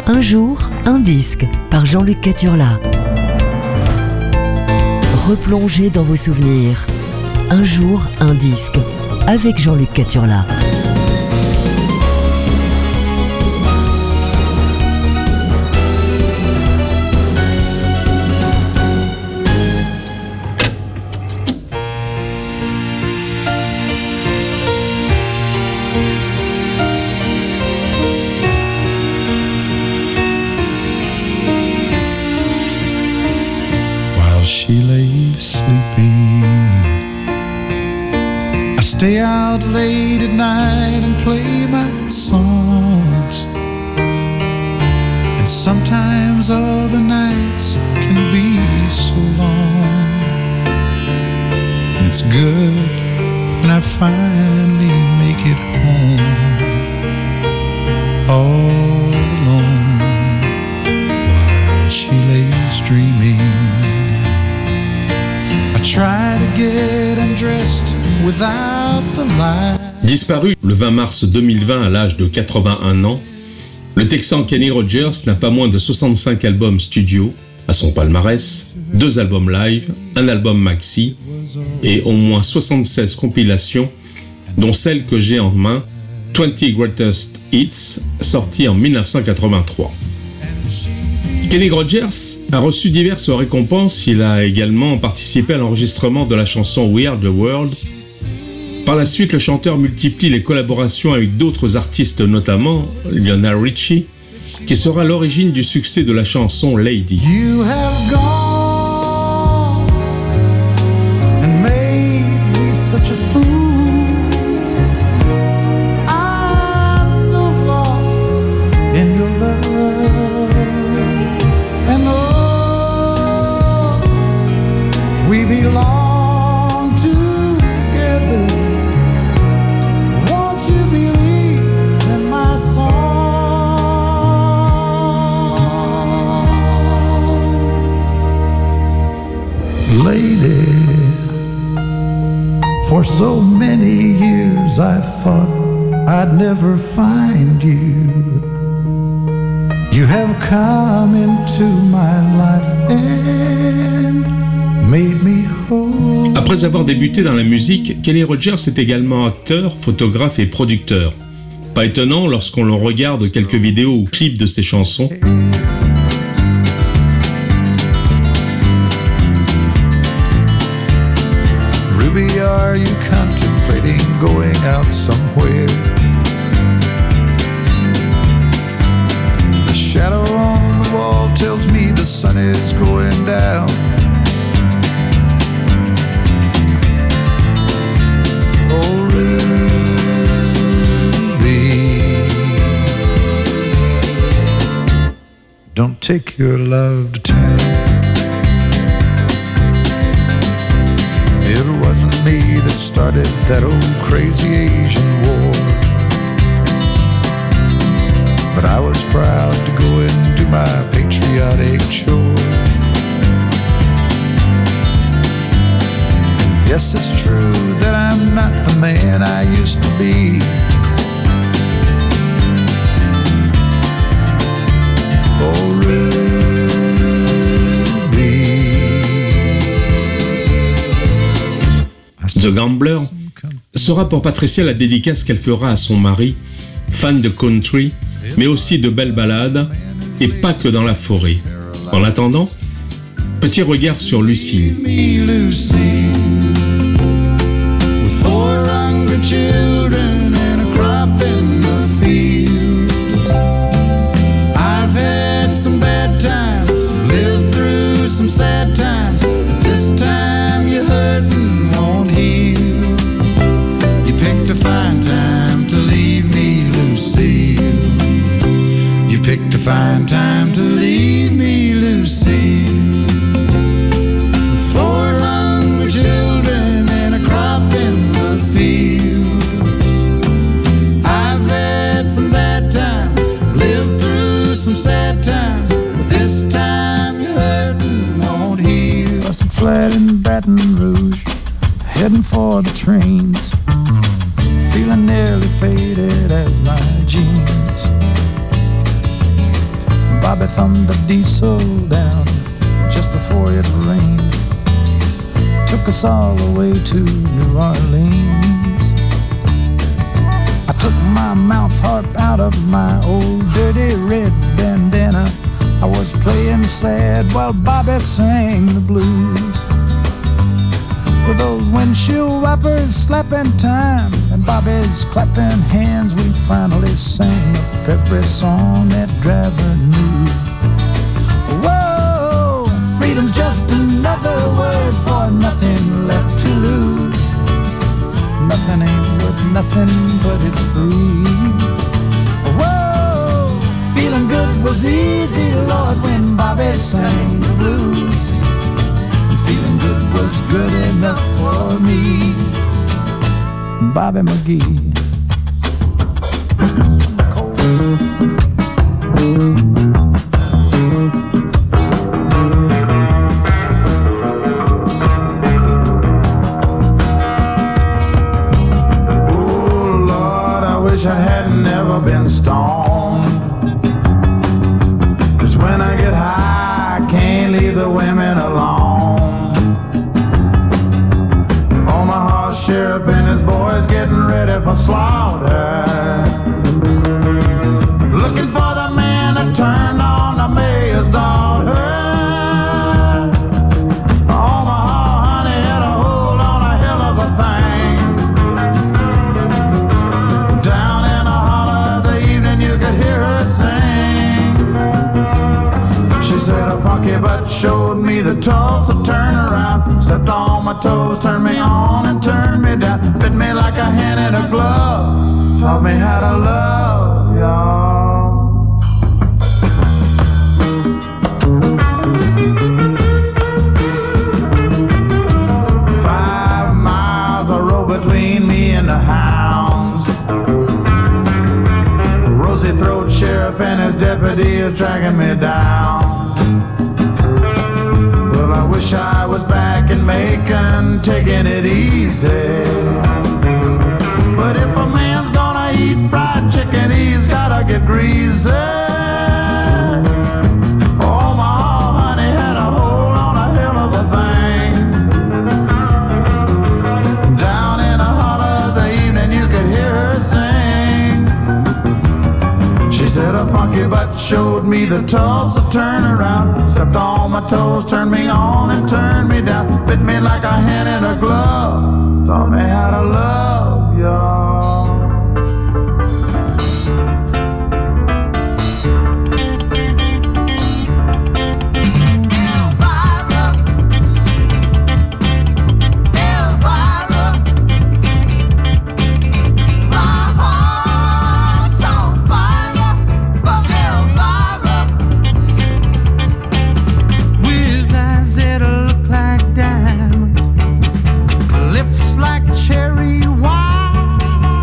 Un jour, un disque par Jean-Luc Caturla. Replongez dans vos souvenirs. Un jour, un disque avec Jean-Luc Caturla. She lay sleeping. I stay out late at night and play my songs. And sometimes all the nights can be so long. And it's good when I finally make it home, all alone, while she lays dreaming. Disparu le 20 mars 2020 à l'âge de 81 ans, le Texan Kenny Rogers n'a pas moins de 65 albums studio à son palmarès, 2 albums live, un album maxi et au moins 76 compilations, dont celle que j'ai en main, 20 Greatest Hits, sortie en 1983. Kenny Rogers a reçu diverses récompenses. Il a également participé à l'enregistrement de la chanson We Are the World. Par la suite, le chanteur multiplie les collaborations avec d'autres artistes, notamment Lionel Richie, qui sera l'origine du succès de la chanson Lady. You have gone and made me such a fool. I'm so lost in your love. We belong together. Won't you believe in my song? Lady, for so many years I thought I'd never find you. You have come into my life and made me whole. Après avoir débuté dans la musique, Kenny Rogers est également acteur, photographe et producteur. Pas étonnant lorsqu'on l'en regarde quelques vidéos ou clips de ses chansons. Ruby, are you contemplating going out somewhere? The shadow on the wall tells me the sun is going down. Oh, Ruby, don't take your love to town. It wasn't me that started that old crazy Asian war, but I was proud to go and do my patriotic chore. Yes, it's true that I'm not the man I used to be. Oh, Ruby. The Gambler sera pour Patricia la dédicace qu'elle fera à son mari, fan de country, mais aussi de belles ballades, et pas que dans la forêt. En attendant, petit regard sur Lucille. Children and a crop in the field. I've had some bad times, lived through some sad times, but this time you hurt and won't heal. You picked a fine time to leave me, Lucille. You picked a fine time to leave me, Lucille. With 4 hungry children and a crop in the field. Some bad times, lived through some sad times, but this time you're hurting, won't heal. Busted flat in Baton Rouge, heading for the trains, feeling nearly faded as my jeans. thumbed the diesel down just before it rained. Took us all the way to New Orleans. I took my mouth harp out of my old dirty red bandana. I was playing sad while Bobby sang the blues. With those windshield wipers slapping time and Bobby's clapping hands, we finally sang up every song that driver knew. Whoa, freedom's just another word for nothing left to lose. Nothing ain't worth nothing, but it's free. Whoa, feeling good was easy, Lord, when Bobby sang the blues. Feeling good was good enough for me. Bobby McGee. Oh Lord, I wish I had never been stoned. 'Cause when I get high, I can't leave the women alone. Sheriff and his boys getting ready for slaughter. Looking for the man that turned on the mayor's daughter. Omaha, honey, had a hold on a hell of a thing. Down in the holler of the evening you could hear her sing. She said a funky butt showed me the Tulsa turnaround. Stepped on my toes, turned me on and turned me down. Fit me like a hand in a glove. Taught me how to love, y'all. Five miles of road between me and the hounds. Rosy throat sheriff and his deputy is tracking me down. I wish I was back in Macon, taking it easy. But if a man's gonna eat fried chicken, he's gotta get greasy. Omaha, honey, had a hold on a hell of a thing. Down in the holler of the evening, you could hear her sing. She said a funky butt showed me the Tulsa turnaround. Stepped on my toes, turned me on and turned me down. Fit me like a hand in a glove. Taught me how to love, y'all. Lips like cherry wine.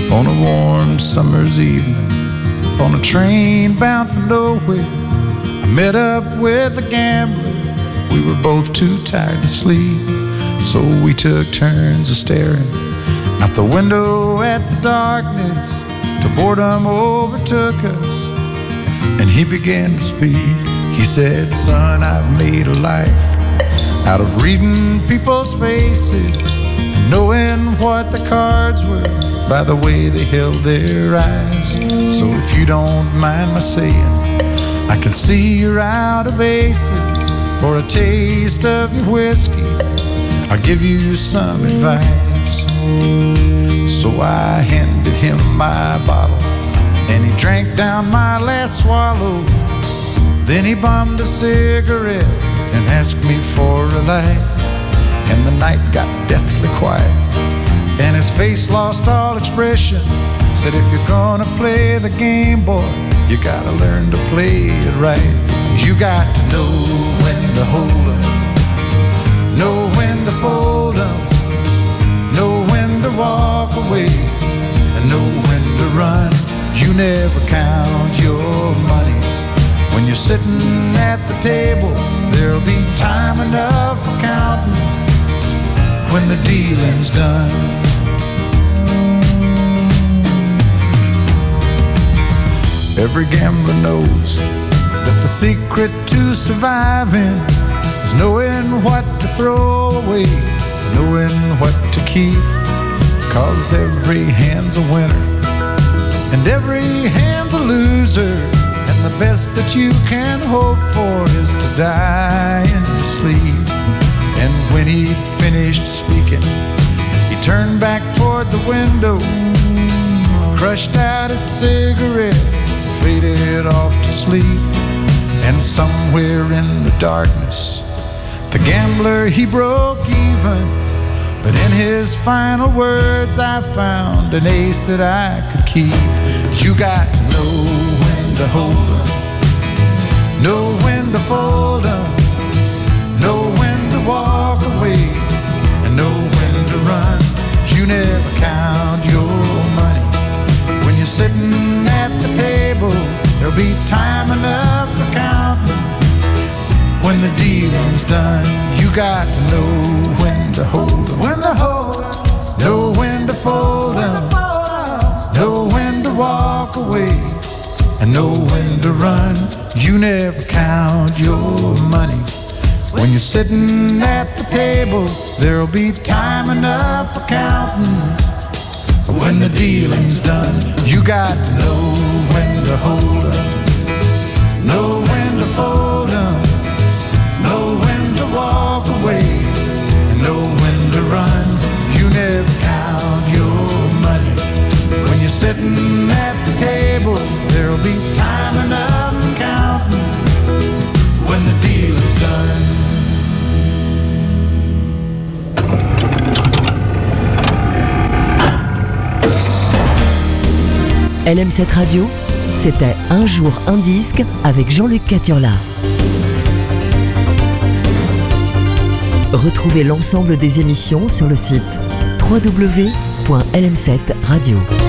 on a warm summer's evening, on a train bound for nowhere. I met up with a gambler. We were both too tired to sleep, so we took turns of staring out the window at the darkness till boredom overtook us, and he began to speak. He said, "Son, I've made a life out of reading people's faces and knowing what the cards were by the way they held their eyes. So if you don't mind my saying, I can see you're out of aces. For a taste of your whiskey, I'll give you some advice." So I handed him my bottle, and he drank down my last swallow. Then he bummed a cigarette and asked me for a light. And the night got deathly quiet, and his face lost all expression. Said, "If you're gonna play the game, boy, you gotta learn to play it right. You got to know when to hold up, know when to fold up, know when to walk away, and know when to run. You never count your money. When you're sitting at the table, there'll be time enough for counting when the dealing's done." Every gambler knows that the secret to surviving is knowing what to throw away, knowing what to keep. 'Cause every hand's a winner and every hand's a loser, and the best that you can hope for is to die in your sleep. And when he'd finished speaking, he turned back toward the window, crushed out his cigarette, faded off to sleep. And somewhere in the darkness, the gambler, he broke even. But in his final words, I found an ace that I could keep. You got to know when to hold up, know when to fold up, know when to walk away, and know when to run. You never count your money. When you're sitting at the table, there'll be time enough for counting when the dealing's done. You got to know when to hold up, when to hold up, know when to fold up, know when to walk away, and know when to run. You never count your money. When you're sitting at the table, there'll be time enough for counting when the dealing's done. You got to know when to hold up, know when to fold up, know when to walk away, and know when to run. You never count your money. When you're sitting at the table, there'll be time enough for counting when the deal is done. LM7 Radio, c'était Un jour un disque avec Jean-Luc Caturla. Retrouvez l'ensemble des émissions sur le site www.lm7radio.